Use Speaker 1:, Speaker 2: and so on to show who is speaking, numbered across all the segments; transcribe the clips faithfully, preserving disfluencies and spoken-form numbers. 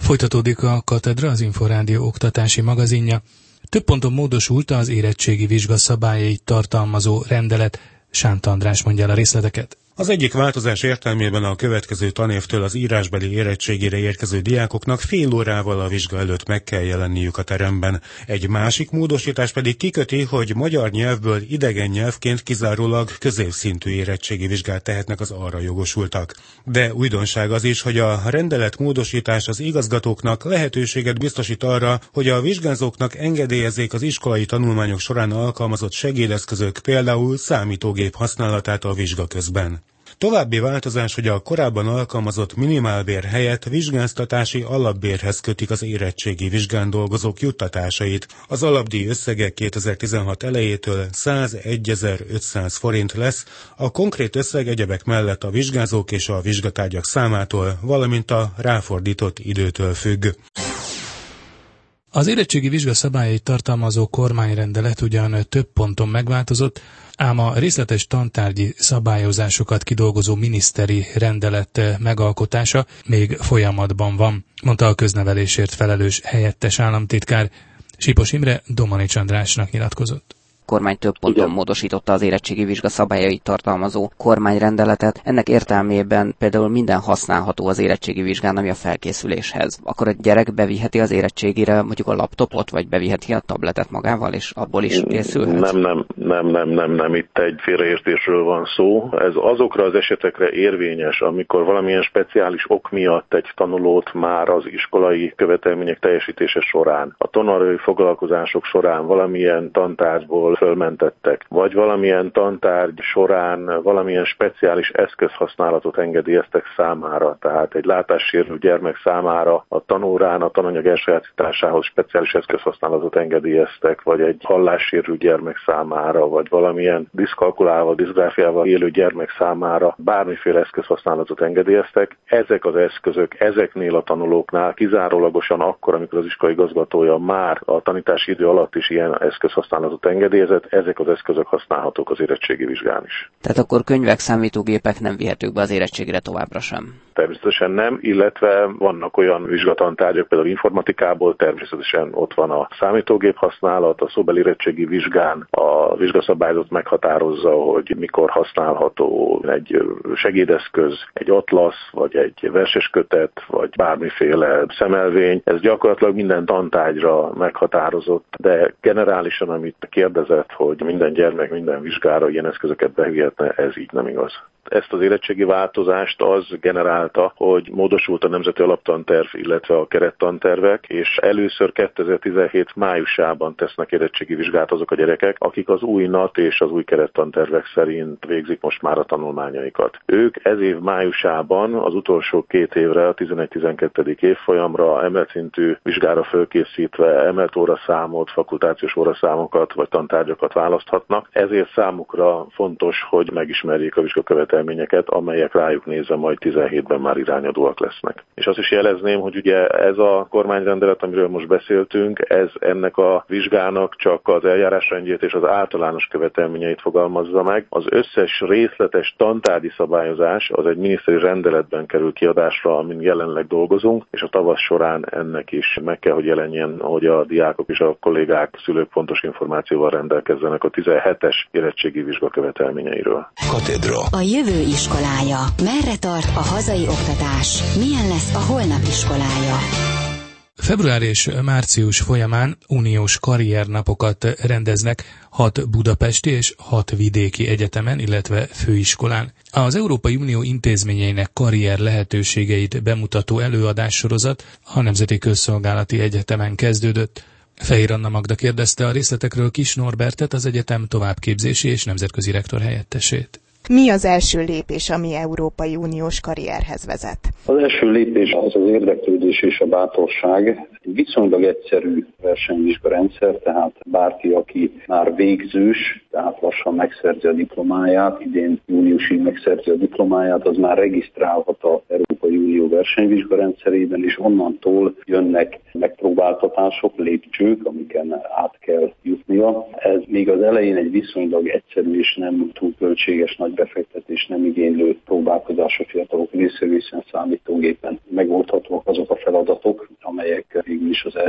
Speaker 1: Folytatódik a Katedra, az Inforádió oktatási magazinja. Több ponton módosult az érettségi vizsga szabályait tartalmazó rendelet. Sánt András mondja el a részleteket.
Speaker 2: Az egyik változás értelmében a következő tanévtől az írásbeli érettségére érkező diákoknak fél órával a vizsga előtt meg kell jelenniük a teremben. Egy másik módosítás pedig kiköti, hogy magyar nyelvből idegen nyelvként kizárólag középszintű érettségi vizsgát tehetnek az arra jogosultak. De újdonság az is, hogy a rendelet módosítás az igazgatóknak lehetőséget biztosít arra, hogy a vizsgázóknak engedélyezzék az iskolai tanulmányok során alkalmazott segédeszközök, például számítógép használatát a vizsga közben. További változás, hogy a korábban alkalmazott minimálbér helyett vizsgáztatási alapbérhez kötik az érettségi vizsgán dolgozók juttatásait. Az alapdíj összege kétezer-tizenhat elejétől százegyezer-ötszáz forint lesz, a konkrét összeg egyebek mellett a vizsgázók és a vizsgatárgyak számától, valamint a ráfordított időtől függ.
Speaker 1: Az érettségi vizsga szabályait tartalmazó kormányrendelet ugyan több ponton megváltozott, ám a részletes tantárgyi szabályozásokat kidolgozó miniszteri rendelet megalkotása még folyamatban van, mondta a köznevelésért felelős helyettes államtitkár. Sipos Imre Domanics Andrásnak nyilatkozott.
Speaker 3: A kormány több ponton Igen. módosította az érettségi vizsga szabályait tartalmazó kormányrendeletet. Ennek értelmében például minden használható az érettségi vizsgán, ami a felkészüléshez. Akkor a gyerek beviheti az érettségire mondjuk a laptopot, vagy beviheti a tabletet magával, és abból is készülhet?
Speaker 4: Nem, nem, nem, nem, nem, nem. Itt egy félreértésről van szó. Ez azokra az esetekre érvényes, amikor valamilyen speciális ok miatt egy tanulót már az iskolai követelmények teljesítése során, a tanulói foglalkozások során valamilyen tantárgyból fölmentettek, vagy valamilyen tantárgy során valamilyen speciális eszközhasználatot engedélyeztek számára, tehát egy látássérült gyermek számára a tanórán a tananyag elsajátításához speciális eszközhasználatot engedélyeztek, vagy egy hallássérült gyermek számára, vagy valamilyen diszkalkulával, diszgráfiával élő gyermek számára bármiféle eszközhasználatot engedélyeztek. Ezek az eszközök ezeknél a tanulóknál kizárólagosan akkor, amikor az iskola igazgatója már a tanítási idő alatt is ilyen eszközhasználatot engedélyezett, ezek az eszközök használhatók az érettségi vizsgán is.
Speaker 3: Tehát akkor könyvek, számítógépek nem vihetők be az érettségire továbbra sem?
Speaker 4: Természetesen nem, illetve vannak olyan vizsgatantárgyak, például informatikából, természetesen ott van a számítógép használat, a szóbeli érettségi vizsgán a vizsgaszabályzat meghatározza, hogy mikor használható egy segédeszköz, egy atlasz, vagy egy verseskötet, vagy bármiféle szemelvény. Ez gyakorlatilag minden tantárgyra meghatározott, de generálisan, amit kérdezett, hogy minden gyermek minden vizsgára ilyen eszközöket bevihetne, ez így nem igaz. Ezt az érettségi változást az generálta, hogy módosult a Nemzeti Alaptanterv, illetve a kerettantervek, és először kétezer-tizenhét májusában tesznek érettségi vizsgát azok a gyerekek, akik az új NAT és az új kerettantervek szerint végzik most már a tanulmányaikat. Ők ez év májusában az utolsó két évre, a tizenegy-tizenkettő évfolyamra emelt szintű vizsgára fölkészítve emelt óraszámot, fakultációs óraszámokat vagy tantárgyakat választhatnak. Ezért számukra fontos, hogy megismerjék a vizsgakövetelményeket, amelyek rájuk nézve majd tizenhétben már irányadóak lesznek. És azt is jelezném, hogy ugye ez a kormányrendelet, amiről most beszéltünk, ez ennek a vizsgának csak az eljárásrendjét és az általános követelményeit fogalmazza meg. Az összes részletes tantárgyi szabályozás az egy miniszteri rendeletben kerül kiadásra, amin jelenleg dolgozunk, és a tavasz során ennek is meg kell, hogy jelenjen, hogy a diákok és a kollégák, szülők pontos információval rendelkezzenek a tizenhetes érettségi vizsga követelményeiről.
Speaker 5: Katedra. A jövő iskolája. Merre tart a hazai oktatás? Milyen lesz a holnap iskolája?
Speaker 1: Február és március folyamán uniós karriernapokat rendeznek hat budapesti és hat vidéki egyetemen, illetve főiskolán. Az Európai Unió intézményeinek karrier lehetőségeit bemutató előadássorozat a Nemzeti Közszolgálati Egyetemen kezdődött. Fehér Anna Magda kérdezte a részletekről Kis Norbertet, az egyetem továbbképzési és nemzetközi rektor helyettesét.
Speaker 6: Mi az első lépés, ami Európai Uniós karrierhez vezet?
Speaker 7: Az első lépés az az érdeklődés és a bátorság. Egy viszonylag egyszerű versenyvizsgarendszer, tehát bárki, aki már végzős, tehát lassan megszerzi a diplomáját, idén júniusig megszerzi a diplomáját, az már regisztrálhat az Európai Unió versenyvizsgarendszerében, és onnantól jönnek megpróbáltatások, lépcsők, amiken át kell jutnia. Ez még az elején egy viszonylag egyszerű és nem túl költséges, nagy befektetés nem igénylő próbálkozás a fiatalok részéről, hiszen számítógépen megoldhatóak azok a feladatok,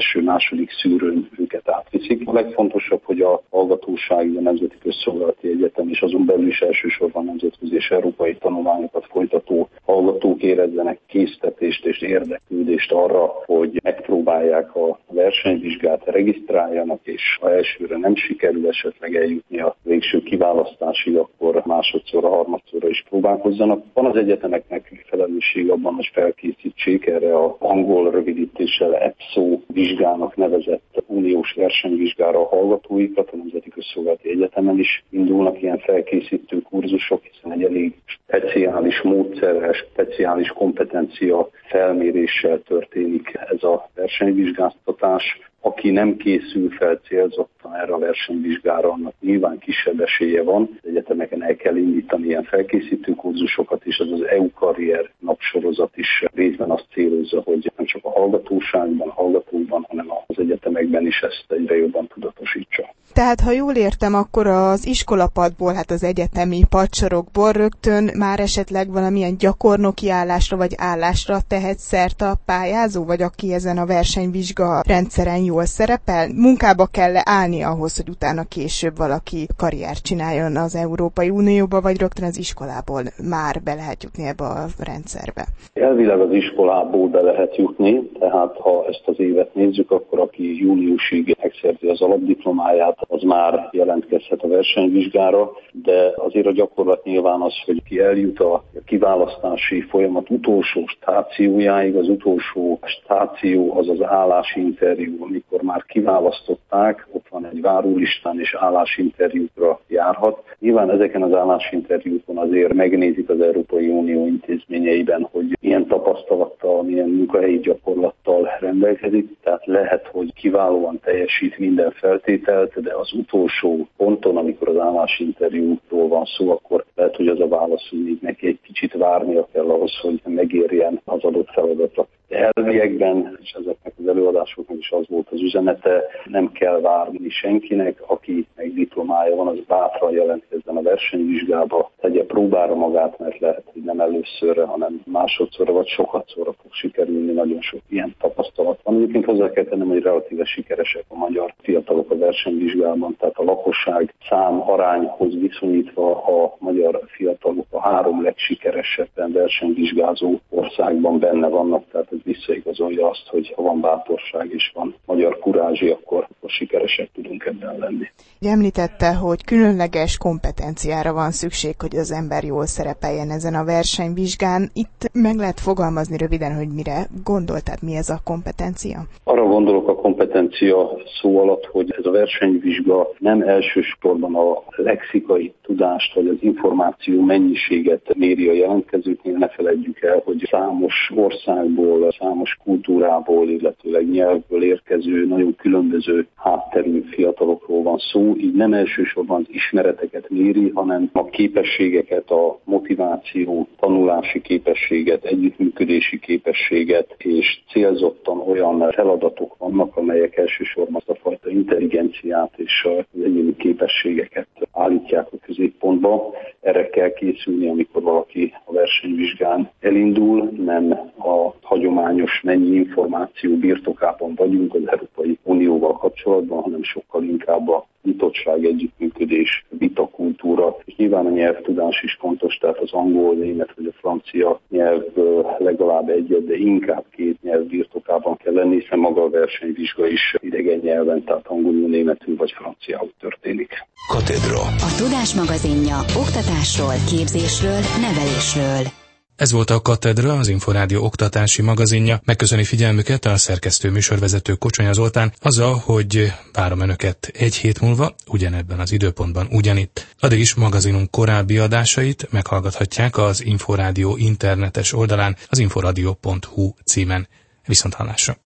Speaker 7: első-második szűrőn őket átviszik. A legfontosabb, hogy a hallgatóság, a Nemzeti Közszolgálati Egyetem és azon belül is elsősorban nemzetközi és európai tanulmányokat folytató hallgatók érezzenek késztetést és érdeklődést arra, hogy megpróbálják a versenyvizsgát, regisztráljanak, és ha elsőre nem sikerül esetleg eljutni a végső kiválasztásig, akkor másodszorra, harmadszorra is próbálkozzanak. Van az egyetemeknek felelősség abban, hogy felkészítsék erre a angol rövidítéssel E P S O vizsgának nevezett uniós versenyvizsgára a hallgatóikat. A Nemzeti Közszolgálati Egyetemen is indulnak ilyen felkészítő kurzusok, hiszen egy elég speciális módszerrel, speciális kompetencia felméréssel történik ez a versenyvizsgáztatás. Aki nem készül fel célzottan erre a versenyvizsgára, annak nyilván kisebb esélye van. Az egyetemeken el kell indítani ilyen felkészítő kurzusokat, és ez az E U karrier napsorozat is részben azt célozza, hogy nem csak a hallgatóságban, hallgatókban, hanem az egyetemekben is ezt egyre jobban tudatosítsa.
Speaker 6: Tehát, ha jól értem, akkor az iskolapadból, hát az egyetemi padsorokból rögtön már esetleg valamilyen gyakornoki állásra vagy állásra tehet szert a pályázó, vagy aki ezen a versenyvizsga rendszeren jól szerepel? Munkába kell állni ahhoz, hogy utána később valaki karriert csináljon az Európai Unióba, vagy rögtön az iskolából már be lehet jutni ebbe a rendszerbe?
Speaker 7: Elvileg az iskolából be lehet jutni, tehát ha ezt az évet nézzük, akkor aki júliusig megszerzi az alapdiplomáját, az már jelentkezhet a versenyvizsgára, de azért a gyakorlat nyilván az, hogy ki eljut a kiválasztási folyamat utolsó stációjáig. Az utolsó stáció az az állásinterjú, amikor már kiválasztották, ott van egy várólistán és állásinterjúkra járhat. Nyilván ezeken az állásinterjúkon azért megnézik az Európai Unió intézményeiben, hogy milyen tapasztalattal, milyen munkahelyi gyakorlattal rendelkezik, tehát lehet, hogy kiválóan teljesít minden feltételt, de az utolsó ponton, amikor az állásinterjúról van szó, akkor lehet, hogy az a válasz, hogy még neki egy kicsit várnia kell ahhoz, hogy megérjen az adott feladatra. De elviekben, és ezeknek az előadásoknak is az volt az üzenete, nem kell várni senkinek, aki meg diplomája van, az bátran jelentkezzen a versenyvizsgába, tegye próbára magát, mert lehet, hogy nem előszörre, hanem másodszorra vagy sokadszorra fog sikerülni, nagyon sok ilyen tapasztalat van. Egyébként hozzá kell tennem, hogy relatíve sikeresek a magyar fiatalok a versenyvizsgában, tehát a lakosság szám arányhoz viszonyítva a magyar fiatalok a három legsikeresebben versenyvizsgázó országban benne vannak, tehát ez visszaigazolja azt, hogy ha van bátorság és van magyar kurázsi, akkor, akkor sikeresek tudunk ebben lenni.
Speaker 6: Említette, hogy különleges kompetenciára van szükség, hogy az ember jól szerepeljen ezen a versenyvizsgán. Itt meg lehet fogalmazni röviden, hogy mire gondol, tehát mi ez a kompetencia?
Speaker 7: Arra gondolok a kompetencia szó alatt, hogy ez a versenyvizsga nem elsősorban a lexikai tudást vagy az információ mennyiséget méri a jelentkezőknél. Ne feledjük el, hogy számos országból, számos kultúrából, illetőleg nyelvből érkező, nagyon különböző hátterű fiatalokról van szó. Így nem elsősorban az ismereteket méri, hanem a képességeket, a motiváció, tanulási képességet, együttműködési képességet, és célzottan olyan feladatok vannak, amelyek elsősorban azt a fajta intelligenciát és az egyéni képességeket állítják a középpontba. Erre kell készülni, amikor valaki a versenyvizsgán elindul, nem a hagyományos mennyi információ birtokában vagyunk az Európai Unióval kapcsolatban, hanem sokkal inkább a nyitottság, együttműködés, vitakultúra, és nyilván a nyelvtudás is fontos, tehát az angol, német vagy a francia nyelvből legalább egyet, de inkább két nyelv birtokában kell lenni, hiszen maga a versenyvizsga is idegen nyelven, tehát angolul, németül vagy franciául történik.
Speaker 5: Katedra. A Tudás magazinja oktatásról, képzésről, nevelésről.
Speaker 1: Ez volt a Katedra, az Inforádió oktatási magazinja. Megköszöni figyelmüket a szerkesztő műsorvezető Kocsonya Zoltán, azzal, hogy várom önöket egy hét múlva, ugyanebben az időpontban ugyanitt. Addig is magazinunk korábbi adásait meghallgathatják az Inforádió internetes oldalán, az inforadio pont hu címen. Viszonthallásra!